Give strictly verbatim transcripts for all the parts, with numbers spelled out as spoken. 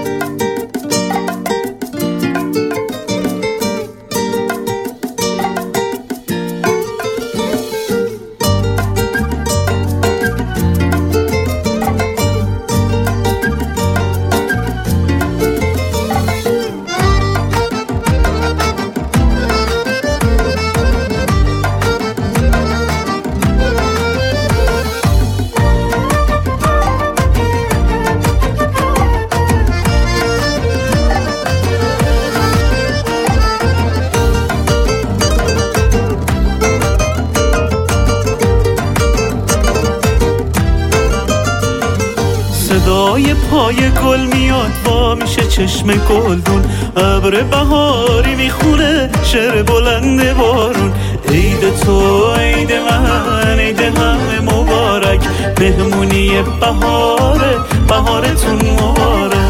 صدای پای گل میاد وا میشه چشم گلدون، ابر بهاری میخونه شعر بلند بارون. عید تو عید من عید همه مبارک، مهمونی بهاره بهارتون مبارک.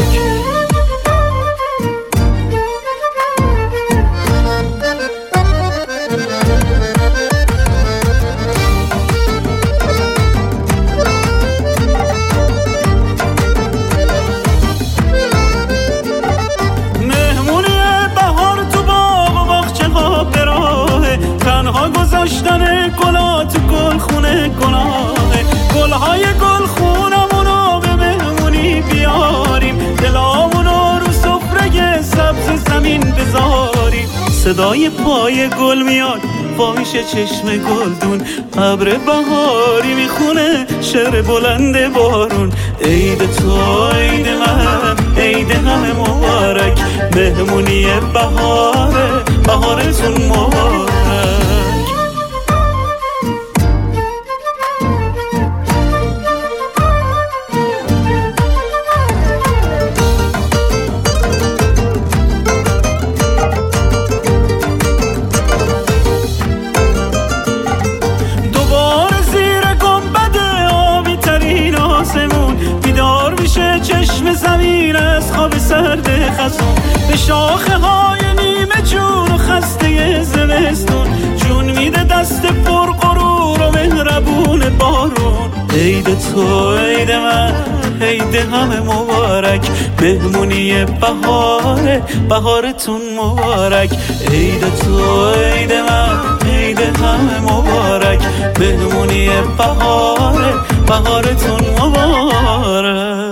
گذاشتن گلا تو گل خونه گناهه، گلهای گل خونمونو به مهمونی بیاریم، دلامونو رو سفره سبز زمین بذاریم. صدای پای گل میاد وا میشه چشم گلدون، ابر بهاری میخونه شعر بلند بارون. عید تو عید من عید همه مبارک، مهمونی بهاره بهارتون مبارک. چشم زمین از خواب سرد خزون، به شاخه های نیمه جون و خسته زمستون، جون میده دست پر غرور و مهربون بارون. عید تو عید من عید همه مبارک، مهمونی بهاره بهارتون مبارک. عید تو عید من عید همه مبارک، مهمونی بهاره بهارتون مبارک.